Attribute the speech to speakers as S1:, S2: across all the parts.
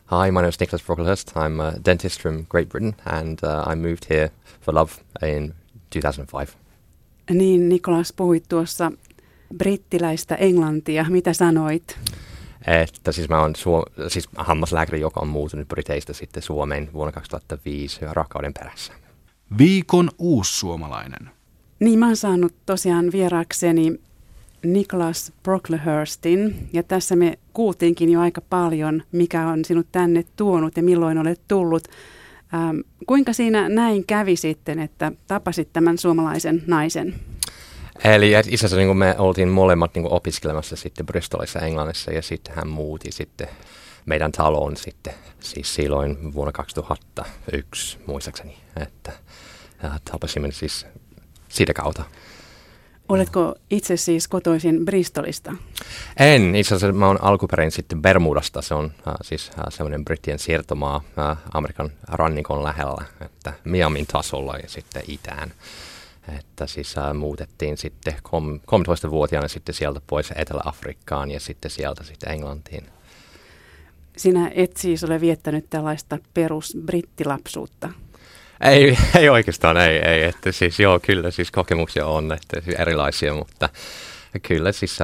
S1: Hi, my name is Nicholas Brocklehurst. I'm a dentist from Great Britain, and I moved here for love in 2005.
S2: Niin, Nikolas, puhuit tuossa brittiläistä englantia. Mitä sanoit?
S1: Että siis mä oon siis hammaslääkäri, joka on muutunut Briteistä sitten Suomeen vuonna 2005 rakkauden perässä.
S3: Viikon uussuomalainen.
S2: Niin, mä oon saanut tosiaan vieraakseni Nicholas Brocklehurstin, ja tässä me kuultiinkin jo aika paljon, mikä on sinut tänne tuonut ja milloin olet tullut. Kuinka siinä näin kävi sitten, että tapasit tämän suomalaisen naisen?
S1: Eli itse asiassa niin me oltiin molemmat niin opiskelemassa sitten Bristolissa Englannissa, ja sitten hän muutti sitten meidän taloon sitten, siis silloin vuonna 2001 muistaakseni, että tapasimme siis siitä kautta.
S2: Oletko itse siis kotoisin Bristolista?
S1: En. Itse asiassa mä oon alkuperäin sitten Bermudasta. Se on siis semmoinen Brittien siirtomaa Amerikan rannikon lähellä, että Miamin tasolla ja sitten itään. Että siis muutettiin sitten 13-vuotiaana sitten sieltä pois Etelä-Afrikkaan ja sitten sieltä sitten Englantiin.
S2: Sinä et siis ole viettänyt tällaista perusbrittilapsuutta?
S1: Ei oikeastaan, ei. Että siis joo, kyllä siis kokemuksia on, että siis erilaisia, mutta kyllä siis,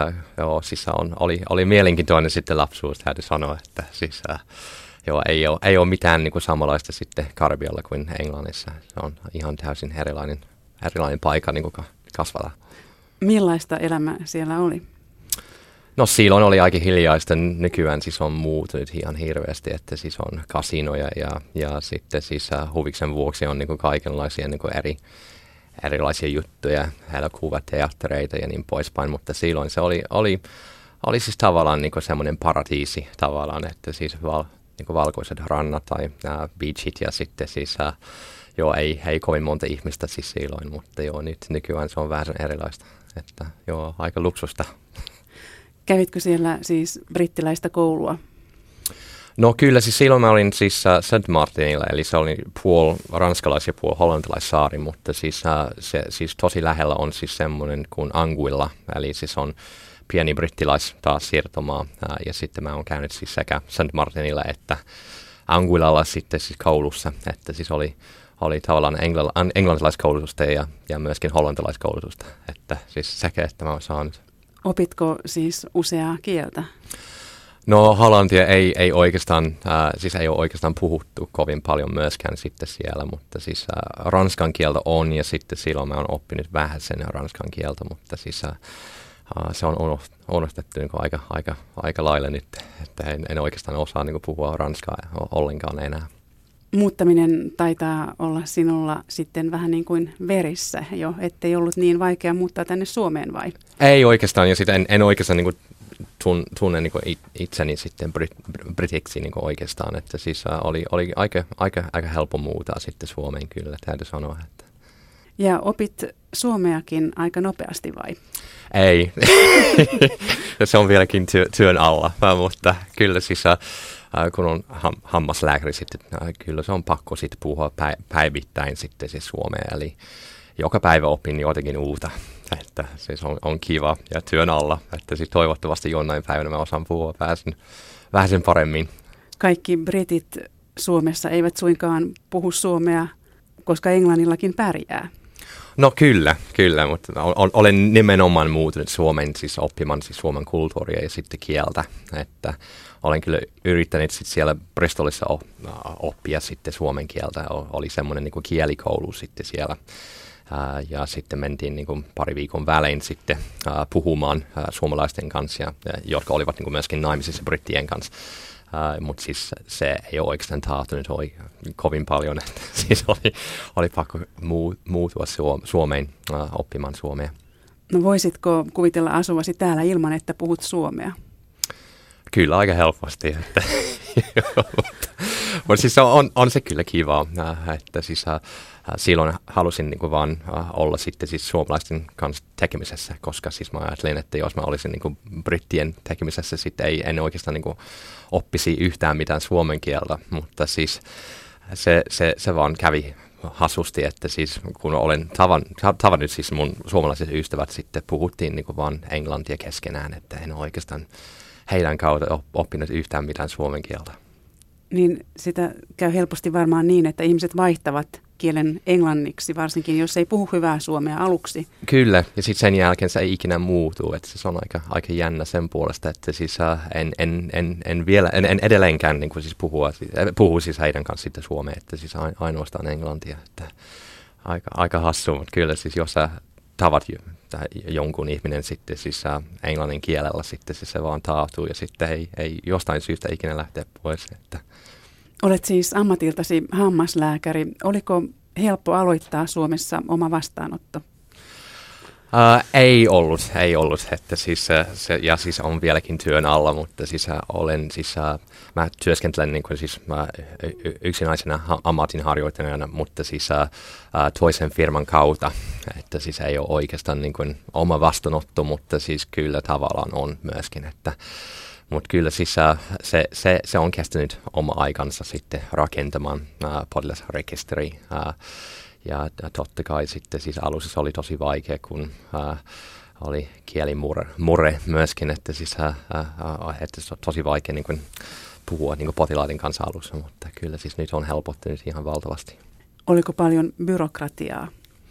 S1: oli mielenkiintoinen sitten lapsuus, täytyy sanoa, että siis joo, ei ole mitään niin kuin samanlaista sitten Karibialla kuin Englannissa. Se on ihan täysin erilainen paikka niin kuin kasvaa.
S2: Millaista elämä siellä oli?
S1: No silloin oli aika hiljaista, nykyään siis on muuttunut ihan hirveästi, että siis on kasinoja ja sitten siis huviksen vuoksi on niinku kaikenlaisia niinku erilaisia juttuja, elokuvateattereita ja niin poispäin, mutta silloin se oli siis tavallaan niinku semmoinen paratiisi tavallaan, että siis niinku valkoiset rannat tai beachit ja sitten siis joo, ei kovin monta ihmistä siis silloin, mutta joo, nyt nykyään se on vähän erilaista, että joo, aika luksusta.
S2: Kävitkö siellä siis brittiläistä koulua?
S1: No kyllä, siis silloin mä olin siis St. Martinilla, eli se oli puol ranskalais- ja puol hollantilaissaari, mutta siis, se siis tosi lähellä on siis semmoinen kuin Anguilla, eli siis on pieni brittilais taas siirtomaa, ja sitten mä oon käynyt siis sekä St. Martinilla että Anguillalla sitten siis koulussa, että siis oli tavallaan englantilaiskoulutusta ja myöskin hollantilaiskoulutusta, että siis sekä, että mä oon saanut.
S2: Opitko siis useaa kieltä?
S1: No hollantia ei oikeastaan, siis ei ole oikeastaan puhuttu kovin paljon myöskään sitten siellä, mutta siis ranskan kieltä on ja sitten silloin mä oon oppinut vähän sen ranskan kieltä, mutta siis se on unohtettu niin aika lailla nyt, että en oikeastaan osaa niin puhua ranskaa ollenkaan enää.
S2: Muuttaminen taitaa olla sinulla sitten vähän niin kuin verissä jo, ettei ollut niin vaikea muuttaa tänne Suomeen vai? Ei
S1: oikeastaan, ja sitten en oikeastaan niin kuin tunne niin kuin itseni sitten britiksi niin kuin oikeastaan, että siis oli aika helppo muuttaa sitten Suomeen kyllä, täytyy sanoa. Että.
S2: Ja opit suomeakin aika nopeasti vai?
S1: Ei, se on vieläkin työn alla, mutta kyllä siis kun on hammaslääkäri sitten, kyllä se on pakko sitten puhua päivittäin sitten siis suomea, eli joka päivä opin jotakin uutta, että siis on kiva ja työn alla, että siis toivottavasti jonain päivänä mä osaan puhua vähän sen paremmin.
S2: Kaikki britit Suomessa eivät suinkaan puhu suomea, koska englannillakin pärjää.
S1: No kyllä, mutta olen nimenomaan muutunut Suomeen siis oppimaan siis suomen kulttuuria ja sitten kieltä, että olen kyllä yrittänyt sitten siellä Bristolissa oppia sitten suomen kieltä, oli semmoinen niin kuin kielikoulu sitten siellä ja sitten mentiin niin kuin pari viikon välein sitten puhumaan suomalaisten kanssa, jotka olivat niin kuin myöskin naimisissa brittien kanssa. Mutta siis se ei ole oikeastaan tahtunut kovin paljon, että siis oli pakko muuttua Suomeen oppimaan suomea.
S2: No voisitko kuvitella asuvasi täällä ilman, että puhut suomea?
S1: Kyllä aika helposti, että mutta siis on se kyllä kiva, että siis silloin halusin niinku vaan olla sitten siis suomalaisten kanssa tekemisessä, koska siis mä ajattelin, että jos mä olisin niinku brittien tekemisessä, sitten en oikeastaan niinku oppisi yhtään mitään suomen kieltä, mutta siis se vaan kävi hassusti, että siis kun olen tavannut siis mun suomalaiset ystävät, sitten puhuttiin niinku vaan englantia keskenään, että en oikeastaan heidän kautta oppinut yhtään mitään suomen kieltä.
S2: Niin sitä käy helposti varmaan niin, että ihmiset vaihtavat kielen englanniksi, varsinkin jos ei puhu hyvää suomea aluksi.
S1: Kyllä, ja sitten sen jälkeen se ei ikinä muutu, että se on aika jännä sen puolesta, että siis en edelleenkään niin kuin siis puhu siis heidän kanssa sitten suomea, että siis ainoastaan englantia, että aika hassu, mutta kyllä siis jos sä tavat jonkun ihminen sitten siis englannin kielellä sitten siis se vaan taatuu ja sitten ei jostain syystä ikinä lähteä pois, että.
S2: Olet siis ammatiltasi hammaslääkäri. Oliko helppo aloittaa Suomessa oma vastaanotto?
S1: Ei ollut, että siis ja siis on vieläkin työn alla, mutta siis mä työskentelen niin kuin siis yksinäisenä ammatinharjoittajana, mutta siis toisen firman kautta, että siis ei ole oikeastaan niin kuin oma vastaanotto, mutta siis kyllä tavallaan on myöskin, että mutta kyllä siis se on kestänyt oma aikansa sitten rakentamaan potilasrekisteri. Ja totta kai sitten siis alussa se oli tosi vaikea, kun oli kielimurre myöskin, että siis että tosi vaikea niin kuin puhua niin kuin potilaiden kanssa alussa, mutta kyllä siis nyt on helpottunut ihan valtavasti. Oliko
S2: paljon byrokratiaa?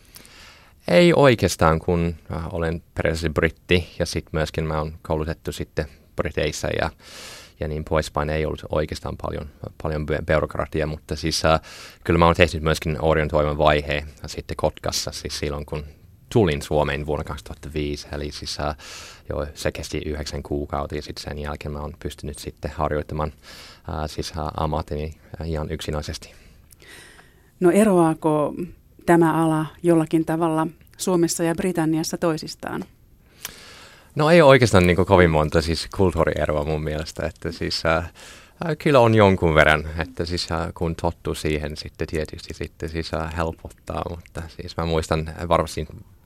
S1: Ei oikeastaan, kun olen periaatteessa britti ja sitten myöskin mä oon koulutettu sitten Briteissä ja niin poispäin, ei ollut oikeastaan paljon byrokratiaa, mutta siis kyllä mä oon tehnyt myöskin orientoivan vaiheen sitten Kotkassa, siis silloin kun tulin Suomeen vuonna 2005, eli siis se kesti 9 kuukautta ja sitten sen jälkeen mä oon pystynyt sitten harjoittamaan siis ammattini ihan yksinäisesti.
S2: No eroaako tämä ala jollakin tavalla Suomessa ja Britanniassa toisistaan?
S1: No ei oikeastaan niin kuin kovin monta siis kulttuurieroa mun mielestä, että siis kyllä on jonkun verran, että siis kun tottuu siihen sitten tietysti sitten siis helpottaa, mutta siis mä muistan varmasti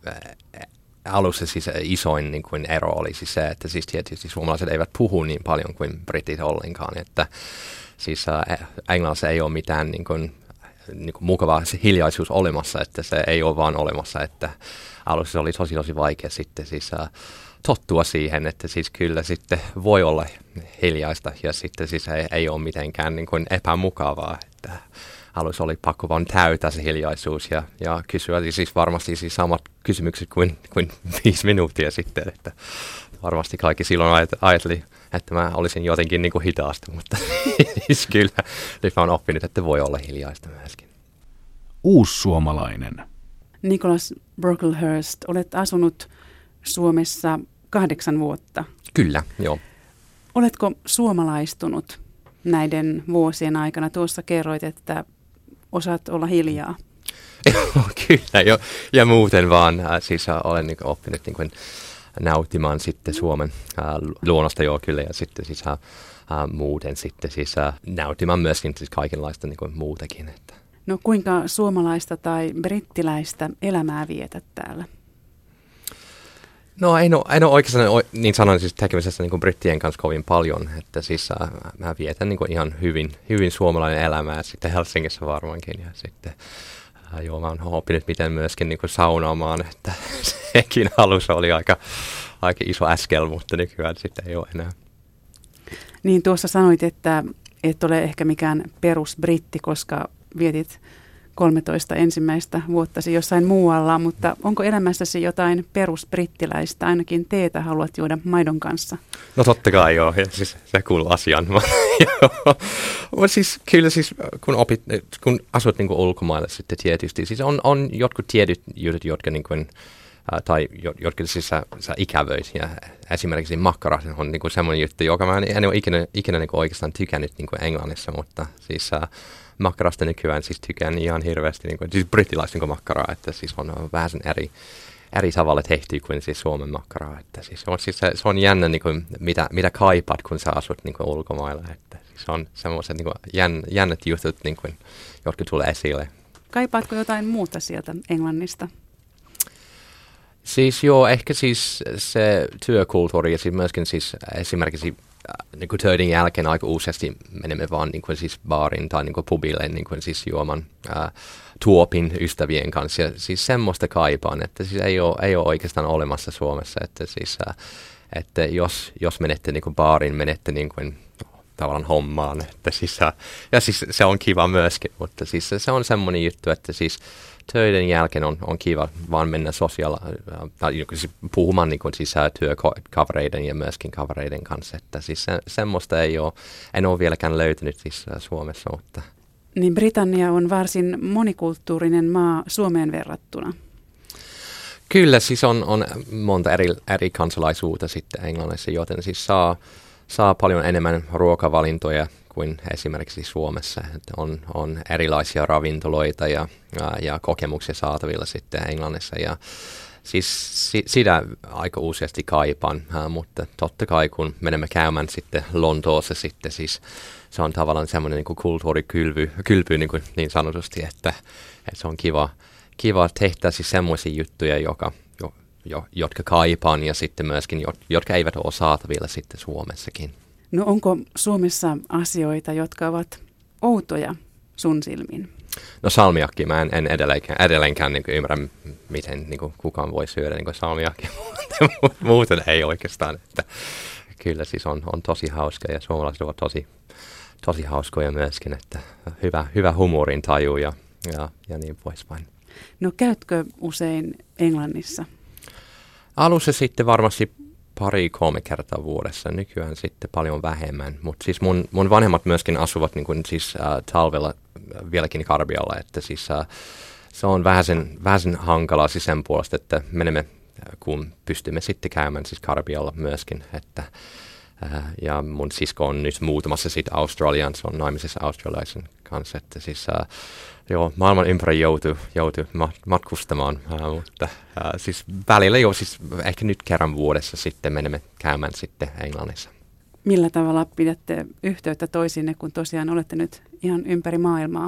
S1: alussa siis isoin niin kuin ero oli siis se, että siis tietysti suomalaiset eivät puhu niin paljon kuin britit ollenkaan, että siis englannissa ei ole mitään niin kuin mukavaa hiljaisuus olemassa, että se ei ole vaan olemassa, että alussa se oli tosi vaikea sitten siis tottua siihen, että siis kyllä sitten voi olla hiljaista ja sitten siis ei ole mitenkään niin kuin epämukavaa, että alussa oli pakko vaan täyttää se hiljaisuus ja kysyä siis varmasti siis samat kysymykset kuin 5 minuuttia sitten, että varmasti kaikki silloin ajatteli, että mä olisin jotenkin niin kuin hitaasta, mutta siis kyllä nyt mä oon oppinut, että voi olla hiljaista myöskin.
S3: Uussuomalainen.
S2: Nicholas Brocklehurst, olet asunut Suomessa 8 vuotta.
S1: Kyllä, joo.
S2: Oletko suomalaistunut näiden vuosien aikana? Tuossa kerroit, että osaat olla hiljaa.
S1: Kyllä, jo. Ja muuten vaan siis olen niin kuin oppinut niin kuin nauttimaan sitten Suomen luonnosta joo kyllä ja sitten siis muuten sitten siis nauttimaan myöskin siis kaikenlaista niin kuin muutakin. Että.
S2: No kuinka suomalaista tai brittiläistä elämää vietät täällä?
S1: No en ole oikeastaan niin sanon siis tekemisessä niin kuin brittien kanssa kovin paljon, että siis mä vietän niin kuin ihan hyvin suomalainen elämää sitten Helsingissä varmaankin ja sitten joo mä oon oppinut miten myöskin niin kuin saunaamaan, että sekin alussa oli aika iso askel, mutta nykyään sitten ei ole enää.
S2: Niin tuossa sanoit, että et ole ehkä mikään perusbritti, koska vietit 13 ensimmäistä vuottasi jossain muualla, mutta onko elämässäsi jotain perusbrittiläistä, ainakin teetä haluat juoda maidon kanssa?
S1: No totta kai joo, ja siis se kuuluu asiaan. Mutta siis kyllä siis kun asut niin kuin ulkomailla sitten tietysti, siis on jotkut tietyt jutut, jotka niin kuin, tai jotka siis sä ikävöit, ja esimerkiksi makkarat on niin kuin semmoinen juttu, joka mä en ole ikinä niin kuin oikeastaan tykännyt niin kuin Englannissa, mutta siis makkarasta nykyään siis tykkään ihan hirveästi, niin kuin, siis brittiläistä niin makkaraa, että siis on vähän sen eri tavalla tehty kuin siis Suomen makkaraa, että siis se on jännä, niin kuin, mitä kaipaat, kun sä asut niin kuin ulkomailla, että siis on semmoiset niin kuin jännät jutut, niin kuin, jotka tulee esille.
S2: Kaipaatko jotain muuta sieltä Englannista?
S1: Siis joo, ehkä siis se työkulttuuri ja siis myöskin siis esimerkiksi niin kuin töiden jälkeen aika useasti menemme vaan niin kuin siis baarin tai niin kuin pubille niin kuin siis juoman tuopin ystävien kanssa. Ja siis semmoista kaipaan, että siis ei ole oikeastaan olemassa Suomessa, että siis että jos menette niin kuin baariin, menette niin kuin tavallaan hommaan. Että siis, ja siis se on kiva myöskin, mutta siis se on semmoinen juttu, että siis töiden jälkeen on kiva vaan mennä puhumaan niin kuin siis työkavereiden ja myöskin kavereiden kanssa. Että siis semmoista en ole vieläkään löytänyt siis Suomessa. Mutta.
S2: Niin Britannia on varsin monikulttuurinen maa Suomeen verrattuna.
S1: Kyllä, siis on monta eri kansalaisuutta sitten Englannissa, joten siis saa paljon enemmän ruokavalintoja kuin esimerkiksi Suomessa. Että on erilaisia ravintoloita ja kokemuksia saatavilla sitten Englannissa. Ja siis sitä aika useasti kaipaan, mutta totta kai kun menemme käymään sitten Lontoossa sitten, siis se on tavallaan semmoinen niin kuin kulttuurikylpy niin sanotusti, että se on kiva tehdä siis semmoisia juttuja, jotka kaipaan ja sitten myöskin, jotka eivät ole saatavilla sitten Suomessakin.
S2: No onko Suomessa asioita, jotka ovat outoja sun silmin?
S1: No salmiakki, mä en edelleenkään niin kuin ymmärrä, miten niin kuin kukaan voi syödä niin kuin salmiakki, muuten ei oikeastaan. Että kyllä siis on tosi hauska ja suomalaiset ovat tosi hauskoja myöskin, että hyvä huumorin taju ja niin poispäin.
S2: No käytkö usein Englannissa?
S1: Alussa sitten varmasti 2-3 kertaa vuodessa, nykyään sitten paljon vähemmän, mutta siis mun vanhemmat myöskin asuvat niin kuin siis talvella vieläkin Karbialla, että siis se on vähäsen hankalaa siis sen puolesta, että menemme, kun pystymme sitten käymään siis Karbialla myöskin, että ja mun sisko on nyt muutamassa sitten Australiaan, se on naimisessa australialaisen kanssa, että siis maailman ympäri joutuu matkustamaan, mutta siis välillä siis ehkä nyt kerran vuodessa sitten menemme käymään sitten Englannissa.
S2: Millä tavalla pidätte yhteyttä toisinne, kun tosiaan olette nyt ihan ympäri maailmaa?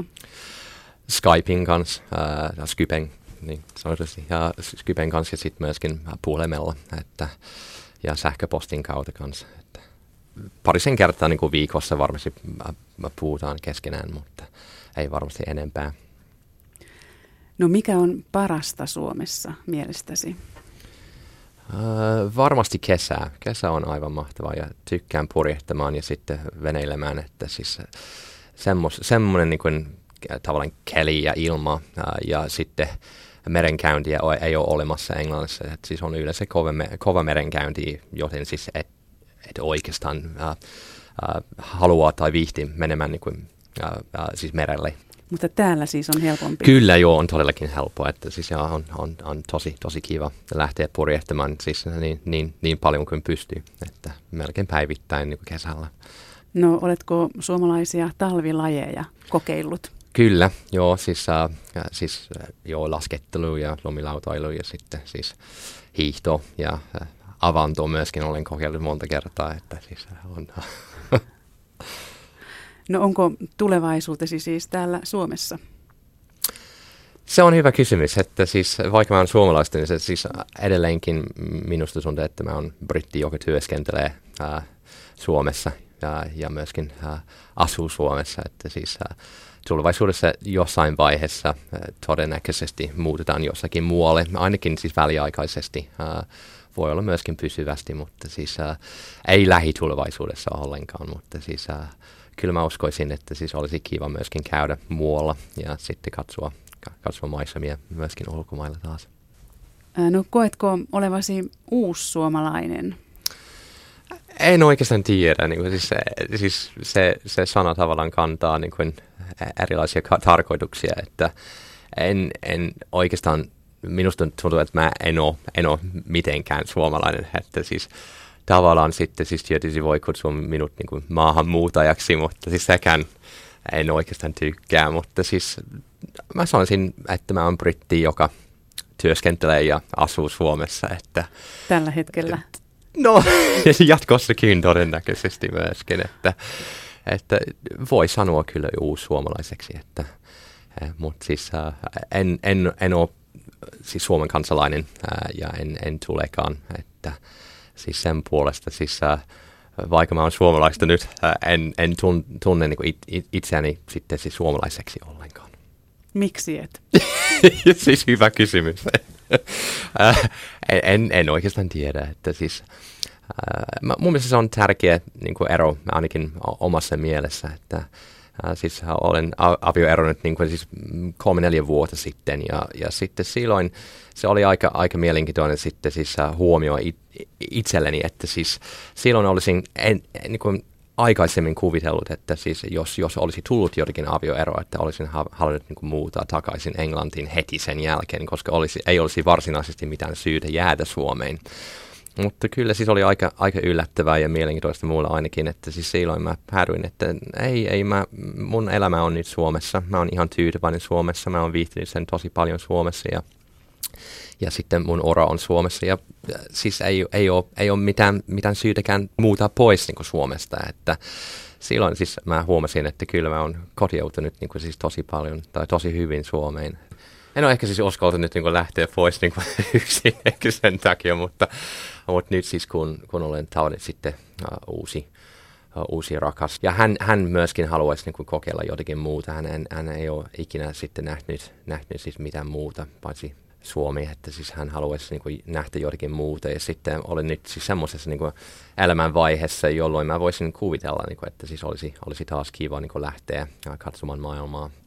S1: Skypein kanssa, Skypen, niin sanotusti, ja Skypen kanssa ja sitten myöskin puhelimella, ja sähköpostin kautta kanssa. Parisen kertaa niin kuin viikossa varmasti puhutaan keskenään, mutta ei varmasti enempää.
S2: No mikä on parasta Suomessa mielestäsi?
S1: Varmasti kesä. Kesä on aivan mahtavaa ja tykkään purjehtamaan ja sitten veneilemään, että siis semmoinen niin kuin tavallaan keli ja ilma ja sitten merenkäyntiä ei ole olemassa Englannissa. Että siis on yleensä kova merenkäynti, joten siis et oikeastaan haluaa tai viihti menemään niin kuin, siis merelle.
S2: Mutta täällä siis on helpompi.
S1: Kyllä joo, on todellakin helppoa, että siis on tosi kiva lähteä purjehtamaan siis niin paljon kuin pystyy, että melkein päivittäin niin kuin kesällä.
S2: No oletko suomalaisia talvilajeja kokeillut?
S1: Kyllä, joo, siis laskettelu ja lumilautailu ja sitten siis hiihto ja avanto myöskin olen kokeillut monta kertaa, että siis on.
S2: No onko tulevaisuutesi siis täällä Suomessa?
S1: Se on hyvä kysymys, että siis vaikka mä olen suomalaista, niin se siis edelleenkin minusta tuntuu, että mä olen britti, joka työskentelee Suomessa ja myöskin asuu Suomessa, että siis tulevaisuudessa jossain vaiheessa todennäköisesti muutetaan jossakin muualle, ainakin siis väliaikaisesti. Voi olla myöskin pysyvästi, mutta siis ei lähitulevaisuudessa ollenkaan, mutta siis kyllä mä uskoisin, että siis olisi kiva myöskin käydä muualla ja sitten katsoa maisemia myöskin ulkomailla taas.
S2: No koetko olevasi uussuomalainen?
S1: En oikeastaan tiedä, niin kuin siis se sana tavallaan kantaa niin kuin erilaisia tarkoituksia, että en oikeastaan. Minusta tuntuu, että mä en ole mitenkään suomalainen, että siis tavallaan sitten siis tietysti voi kutsua minut niin kuin maahanmuutajaksi, mutta siis sekään en oikeastaan tykkää, mutta siis mä sanoisin, että mä oon britti, joka työskentelee ja asuu Suomessa, että
S2: tällä hetkellä?
S1: No jatkossakin todennäköisesti myöskin, että voi sanoa kyllä uussuomalaiseksi, mutta siis en ole siis Suomen kansalainen ja en tulekaan, että siis sen puolesta siis vaikka mä oon suomalaista nyt, en tunne niin kuin itseäni sitten siis suomalaiseksi ollenkaan.
S2: Miksi et?
S1: Siis hyvä kysymys. En oikeastaan tiedä, että siis Mun mielestä se on tärkeä niin kuin ero ainakin omassa mielessä, että siis olen avioeronnut niin kuin siis 3-4 vuotta sitten ja sitten silloin se oli aika mielenkiintoinen sitten siis huomio itselleni, että siis silloin olisin niin kuin aikaisemmin kuvitellut, että siis jos olisi tullut jotakin avioeroa, että olisin halunnut niin kuin muuttaa takaisin Englantiin heti sen jälkeen, koska ei olisi varsinaisesti mitään syytä jäädä Suomeen. Mutta kyllä siis oli aika yllättävää ja mielenkiintoista mulle ainakin, että siis silloin mä päädyin, että mun elämä on nyt Suomessa. Mä oon ihan tyytyväinen Suomessa, mä oon viihtynyt sen tosi paljon Suomessa ja sitten mun ura on Suomessa ja siis ei ole mitään syytäkään muuta pois niin kuin Suomesta, että silloin siis mä huomasin, että kyllä mä oon kotiutunut niin kuin siis tosi paljon tai tosi hyvin Suomeen. En ole ehkä siis uskaltanut niin lähteä pois niin yksin ehkä sen takia, mutta nyt siis kun olen tavannut sitten uusi rakas. Ja hän myöskin haluaisi niin kokeilla jotakin muuta. Hän ei ole ikinä sitten nähnyt siis mitään muuta, paitsi Suomi, että siis hän haluaisi niin nähdä jotakin muuta. Ja sitten olen nyt siis semmoisessa niin elämänvaiheessa, jolloin mä voisin kuvitella, niin että siis olisi taas kiva niin lähteä katsomaan maailmaa.